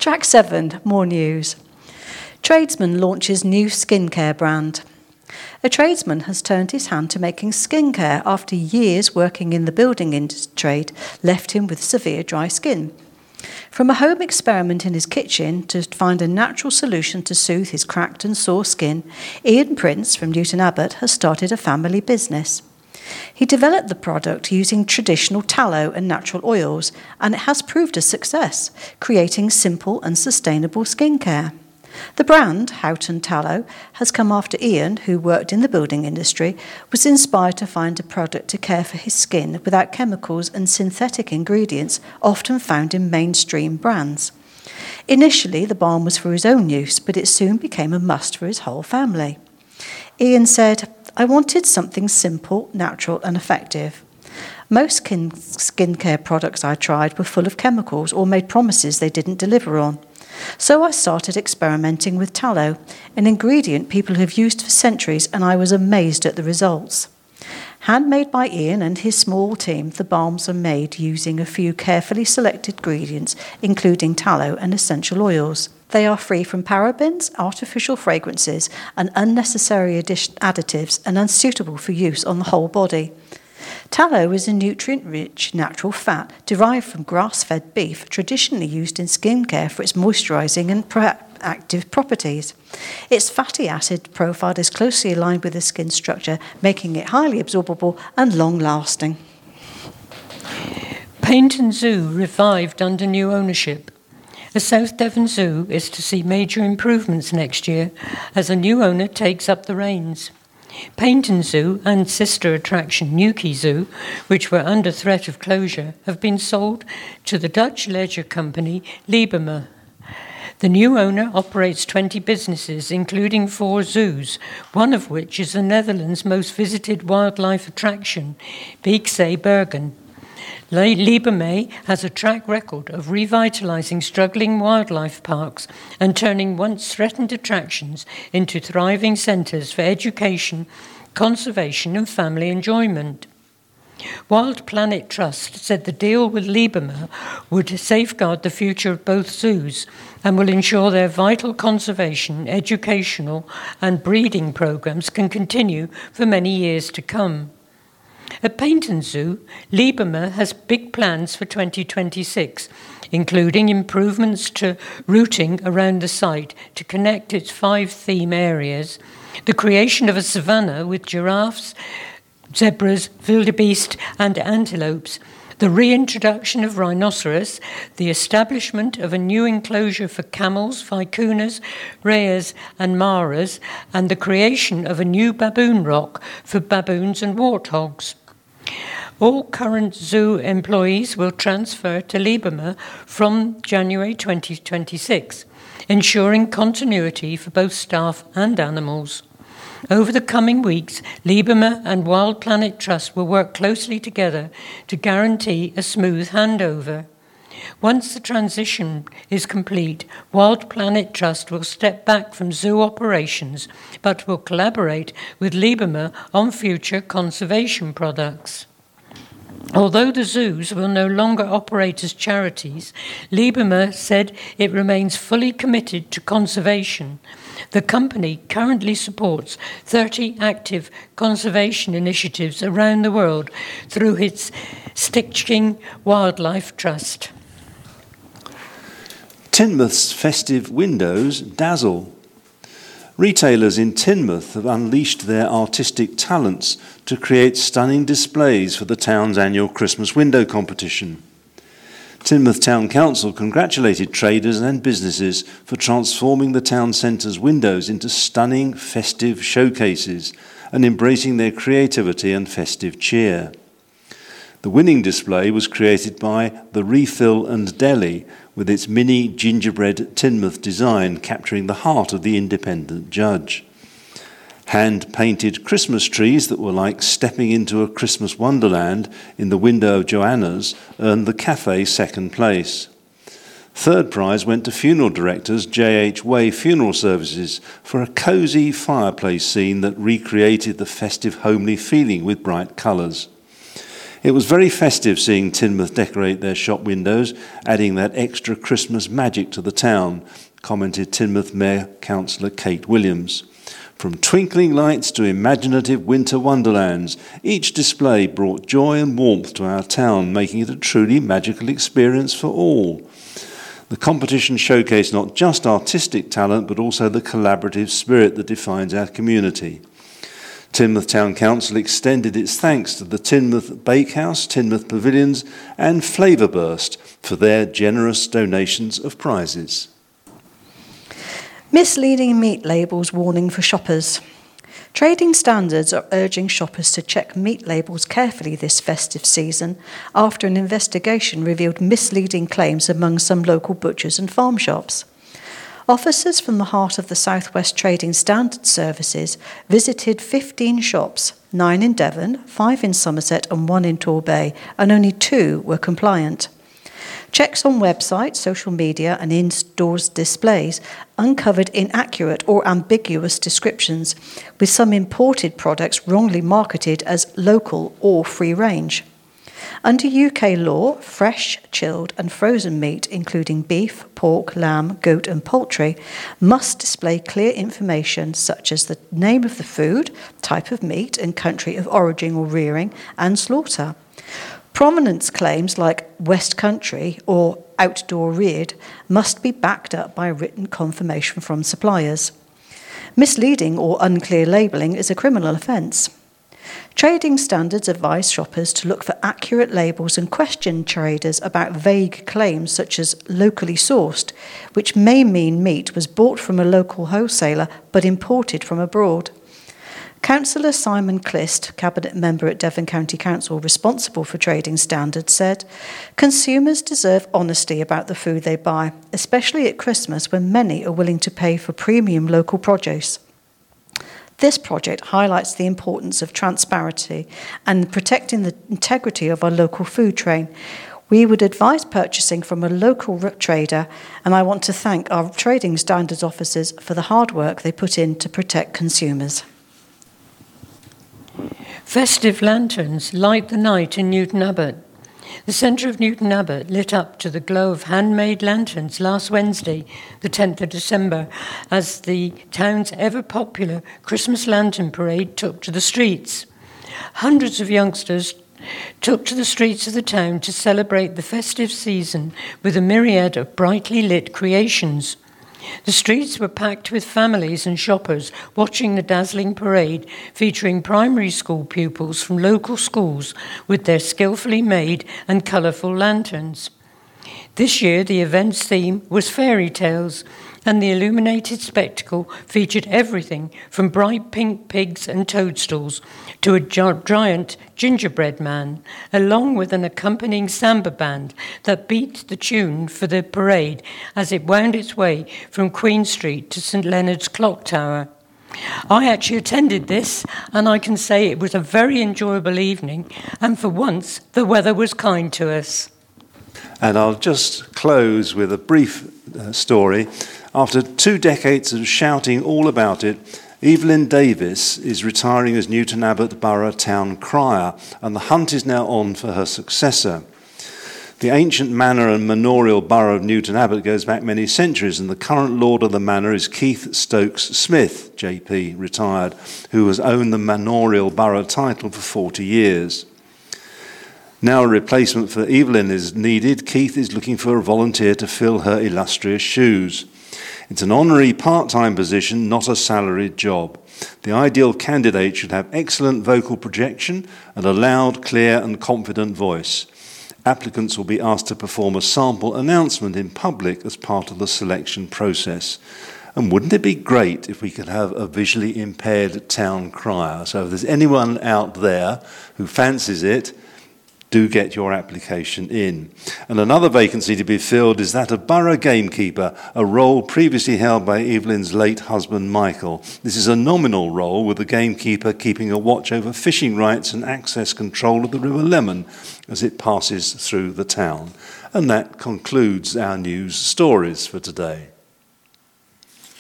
Track 7, more news. Tradesman launches new skincare brand. A tradesman has turned his hand to making skincare after years working in the building industry trade left him with severe dry skin. From a home experiment in his kitchen to find a natural solution to soothe his cracked and sore skin, Ian Prince from Newton Abbot has started a family business. He developed the product using traditional tallow and natural oils, and it has proved a success, creating simple and sustainable skincare. The brand, Houghton Tallow, has come after Ian, who worked in the building industry, was inspired to find a product to care for his skin without chemicals and synthetic ingredients often found in mainstream brands. Initially, the balm was for his own use, but it soon became a must for his whole family. Ian said, "I wanted something simple, natural and effective. Most skincare products I tried were full of chemicals or made promises they didn't deliver on. So I started experimenting with tallow, an ingredient people have used for centuries, and I was amazed at the results." Handmade by Ian and his small team, the balms are made using a few carefully selected ingredients, including tallow and essential oils. They are free from parabens, artificial fragrances, and unnecessary additives, and unsuitable for use on the whole body. Tallow is a nutrient-rich natural fat derived from grass-fed beef, traditionally used in skincare for its moisturising and active properties. Its fatty acid profile is closely aligned with the skin structure, making it highly absorbable and long-lasting. Paignton Zoo revived under new ownership. The South Devon Zoo is to see major improvements next year as a new owner takes up the reins. Paignton Zoo and sister attraction Newquay Zoo, which were under threat of closure, have been sold to the Dutch leisure company Lieberma. The new owner operates 20 businesses, including 4 zoos, one of which is the Netherlands' most visited wildlife attraction, Beekzee Bergen. Lieberma has a track record of revitalising struggling wildlife parks and turning once threatened attractions into thriving centres for education, conservation and family enjoyment. Wild Planet Trust said the deal with Lieberma would safeguard the future of both zoos and will ensure their vital conservation, educational and breeding programmes can continue for many years to come. At Paignton Zoo, Lieberma has big plans for 2026, including improvements to routing around the site to connect its 5 theme areas, the creation of a savanna with giraffes, zebras, wildebeest and antelopes, the reintroduction of rhinoceros, the establishment of a new enclosure for camels, vicunas, rheas and maras, and the creation of a new baboon rock for baboons and warthogs. All current zoo employees will transfer to Lieberma from January 2026, ensuring continuity for both staff and animals. Over the coming weeks, Lieberma and Wild Planet Trust will work closely together to guarantee a smooth handover. Once the transition is complete, Wild Planet Trust will step back from zoo operations, but will collaborate with Lieberma on future conservation products. Although the zoos will no longer operate as charities, Lieberma said it remains fully committed to conservation. The company currently supports 30 active conservation initiatives around the world through its Stichting Wildlife Trust. Teignmouth's festive windows dazzle. Retailers in Teignmouth have unleashed their artistic talents to create stunning displays for the town's annual Christmas window competition. Teignmouth Town Council congratulated traders and businesses for transforming the town centre's windows into stunning festive showcases and embracing their creativity and festive cheer. The winning display was created by The Refill and Deli, with its mini gingerbread Teignmouth design capturing the heart of the independent judge. Hand-painted Christmas trees that were like stepping into a Christmas wonderland in the window of Joanna's earned the cafe second place. Third prize went to funeral directors J.H. Way Funeral Services for a cosy fireplace scene that recreated the festive homely feeling with bright colours. It was very festive seeing Teignmouth decorate their shop windows, adding that extra Christmas magic to the town, commented Teignmouth Mayor Councillor Kate Williams. From twinkling lights to imaginative winter wonderlands, each display brought joy and warmth to our town, making it a truly magical experience for all. The competition showcased not just artistic talent, but also the collaborative spirit that defines our community. Teignmouth Town Council extended its thanks to the Teignmouth Bakehouse, Teignmouth Pavilions and Flavourburst for their generous donations of prizes. Misleading meat labels warning for shoppers. Trading Standards are urging shoppers to check meat labels carefully this festive season after an investigation revealed misleading claims among some local butchers and farm shops. Officers from the heart of the South West Trading Standards Services visited 15 shops, 9 in Devon, 5 in Somerset and 1 in Torbay, and only 2 were compliant. Checks on websites, social media and in-stores displays uncovered inaccurate or ambiguous descriptions, with some imported products wrongly marketed as local or free range. Under UK law, fresh, chilled and frozen meat, including beef, pork, lamb, goat and poultry, must display clear information such as the name of the food, type of meat and country of origin or rearing, and slaughter. Provenance claims like West Country or outdoor reared must be backed up by written confirmation from suppliers. Misleading or unclear labelling is a criminal offence. Trading Standards advise shoppers to look for accurate labels and question traders about vague claims such as locally sourced, which may mean meat was bought from a local wholesaler but imported from abroad. Councillor Simon Clist, Cabinet Member at Devon County Council responsible for Trading Standards, said, "Consumers deserve honesty about the food they buy, especially at Christmas when many are willing to pay for premium local produce." This project highlights the importance of transparency and protecting the integrity of our local food chain. We would advise purchasing from a local trader, and I want to thank our Trading Standards officers for the hard work they put in to protect consumers. Festive lanterns light the night in Newton Abbot. The centre of Newton Abbot lit up to the glow of handmade lanterns last Wednesday, the 10th of December, as the town's ever-popular Christmas lantern parade took to the streets. Hundreds of youngsters took to the streets of the town to celebrate the festive season with a myriad of brightly lit creations. The streets were packed with families and shoppers watching the dazzling parade, featuring primary school pupils from local schools with their skillfully made and colourful lanterns. This year, the event's theme was fairy tales, and the illuminated spectacle featured everything from bright pink pigs and toadstools to a giant gingerbread man, along with an accompanying samba band that beat the tune for the parade as it wound its way from Queen Street to St Leonard's Clock Tower. I actually attended this, and I can say it was a very enjoyable evening, and for once the weather was kind to us. And I'll just close with a brief story. After 2 decades of shouting all about it, Evelyn Davis is retiring as Newton Abbot Borough Town Crier, and the hunt is now on for her successor. The ancient manor and manorial borough of Newton Abbot goes back many centuries, and the current lord of the manor is Keith Stokes Smith, JP, retired, who has owned the manorial borough title for 40 years. Now a replacement for Evelyn is needed. Keith is looking for a volunteer to fill her illustrious shoes. It's an honorary part-time position, not a salaried job. The ideal candidate should have excellent vocal projection and a loud, clear and confident voice. Applicants will be asked to perform a sample announcement in public as part of the selection process. And wouldn't it be great if we could have a visually impaired town crier? So if there's anyone out there who fancies it, do get your application in. And another vacancy to be filled is that of borough gamekeeper, a role previously held by Evelyn's late husband Michael. This is a nominal role, with the gamekeeper keeping a watch over fishing rights and access control of the River Lemon as it passes through the town. And that concludes our news stories for today.